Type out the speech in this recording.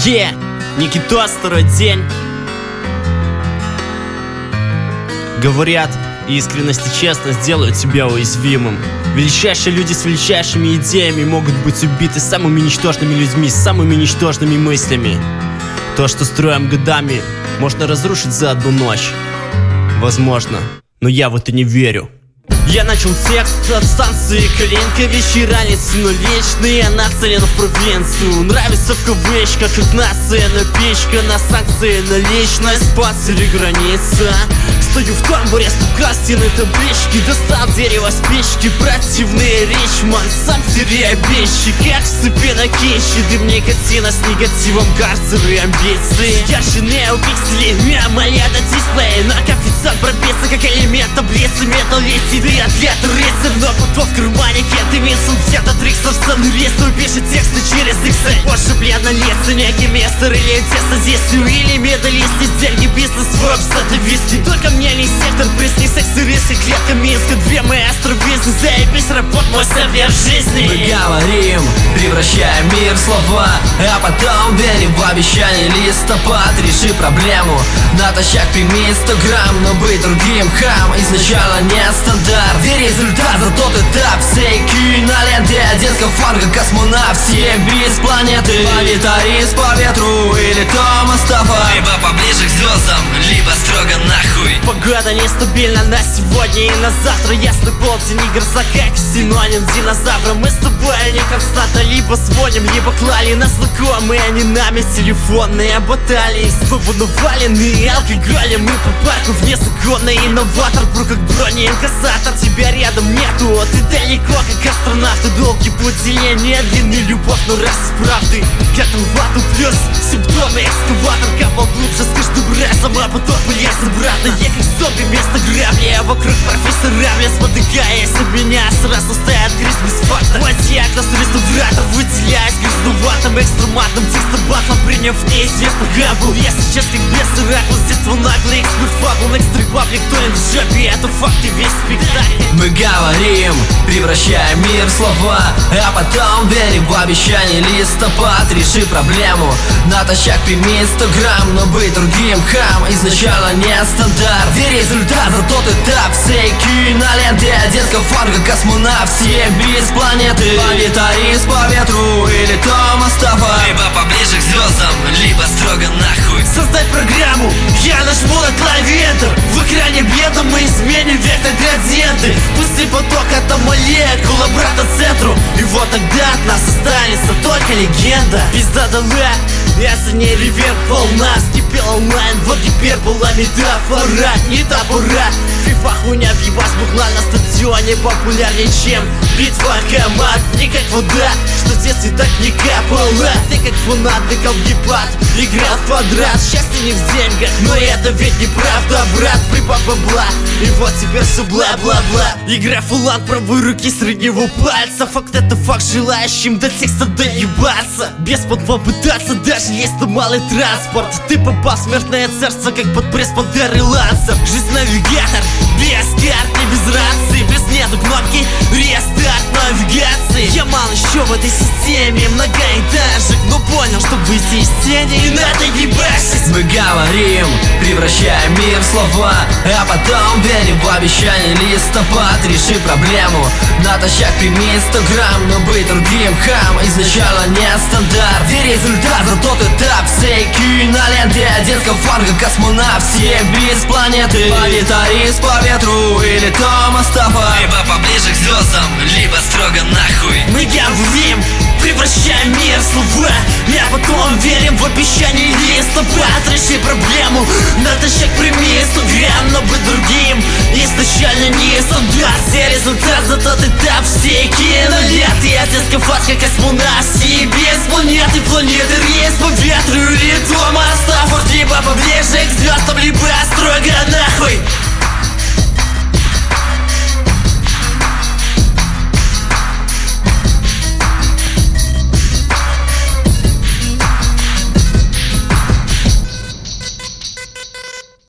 Никитос, второй день. Говорят, искренность и честность делают тебя уязвимым. Величайшие люди с величайшими идеями могут быть убиты самыми ничтожными людьми, с самыми ничтожными мыслями. То, что строим годами, можно разрушить за одну ночь. Возможно, но я в это не верю. Я начал текст от станции Калинка. Вечеранец, но вечный, я нацелен в провинцию. Нравится в кавычках, как нация, но печка на санкции, на личность, панцирь и граница. Стою в тамбуре, стука стены таблички. Достал дерево спички, противные речман. Сам себе обещи, как в цепи на кище. Дым никотина с негативом, карцеры и амбиции. Ярче неопиксели, моя до дисплея. На коэффициент пробиться, как элемент таблицы. Метал летит и атлет рыцарь, но потом в кармане Кент и Винсент. Взято триксов, сцены рисует, пишет тексты через Excel. Позже бледно лица, некий мистер или тесто действию. Или медалист, деньги, бизнес, веб-сайт и виски. Только мне не сектор, пресни, секс и риски. Клетка Минска, две маэстро бизнес. Заебись, работ, мой совет жизни. Мы говорим, превращаем мир в слова, а потом верим в обещание листопад. Реши проблему, натощак прими 100 грамм. Но быть другим хам изначально не стандарт. Где результат за тот этап всей киноленты. Одет скафандр, космонавт, все без планеты. Планетарист по ветру или Тома Стаффа. Либо поближе к звездам, либо строго нахуй. Погода нестабильна на сегодня и на завтра. Ясный полдень и гроза, как синоним динозавра. Мы с тобой не константа, либо звоним, либо клали нас знакомые, они нами телефонные баталии. Снова наваленные алкоголем, мы по парку незаконный инноватор. Бру как бронеинкассатор, тебя рядом нету, ты далеко как астронавт. Долгий путь деления, длинный любовь, но раз из правды. К этому вату плюс симптомы, экскаватор капал глубже с каждым разом, а потом полез обратно. Я как зомби вместо грабли, а вокруг профессора Равля. Спотыкаясь от меня, сразу стоят грязь без факта. Мой диагноз реставратор, выделяясь грязноватым экстрематным текстом батлом, приняв неизвестный габл. Я сейчас как без оракул, с детства наглый эксперт фабул. Экстрипаблик, кто им в жопе, это факт и весь спектакль. Мы говорим, превращаем мир в слова, а потом верим в обещание листопад. Реши проблему, натощак прими 100 грамм. Но быть другим хам изначально не стандарт. Где результат за тот этап всей киноленты. Одет скафандр, космонавт, все без планеты. Планетарист по ветру или Тома Стаффа. Либо поближе к звездам, либо строго нахуй. Создать программу, я нажму на клавиатор. В экране бедном мы изменим вектор градиенты. Пусти поток от молекул обратно к центру. И вот тогда от нас останется только легенда. Пизда дала, я за ней реверб полна. Скипел онлайн, вот гипербола, метафора, не та пора. Фифа хуйня, въебас бухла на стадионе популярнее, чем битва команд. Не как вода, что в детстве так не капала. Ты как фанат, ты как гипат, играл в квадрат. Счастье не в деньгах, но это ведь неправда, брат. Прибав бабла, и вот теперь все бла-бла-бла. Игра фулан правой руки среднего пальца. Факт это факт, желающим до текста доебаться. Без попытаться, даже есть там малый транспорт. Ты попал в смертное царство, как под пресс Пантеры Ланцев. Жизнь навигатор, без карты, без рации. Без нету кнопки, рестарт навигации. Я мало еще в этой системе, многоэтажек, но понял, что выйти из тени и надо ебашить. Мы говорим, превращаем мир в слова, а потом верим в обещание листопад. Реши проблему, натощак прими 100 грамм. Но быть другим хам изначально не стандарт. Где результат за тот этап всей киноленты. Одет скафандр, космонавт, все без планеты. Планетарист по ветру или Тома Стаффа. Либо поближе к звездам, либо строго нахуй. Мы говорим, превращаем мир в слова, а потом верим в обещание листопад. Реши проблему, натощак прими 100 грамм. Но быть другим изначально не стандарт. Все результат за тот этап всей киноленты. Одет скафандр, космонавт, все без планеты. Планеты рейс по ветру или Тома Стаффа. Либо поближе к звездам, либо строго нахуй.